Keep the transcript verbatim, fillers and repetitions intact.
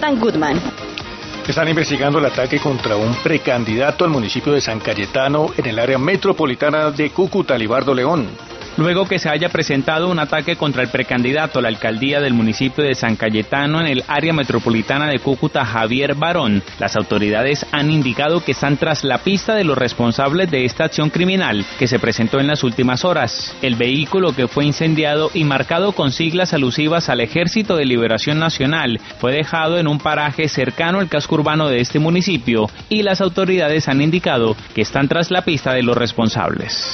Jonathan Goodman. Están investigando el ataque contra un precandidato al municipio de San Cayetano en el área metropolitana de Cúcuta, Libardo León. Luego que se haya presentado un ataque contra el precandidato a la alcaldía del municipio de San Cayetano en el área metropolitana de Cúcuta, Javier Barón, las autoridades han indicado que están tras la pista de los responsables de esta acción criminal que se presentó en las últimas horas. El vehículo que fue incendiado y marcado con siglas alusivas al Ejército de Liberación Nacional fue dejado en un paraje cercano al casco urbano de este municipio y las autoridades han indicado que están tras la pista de los responsables.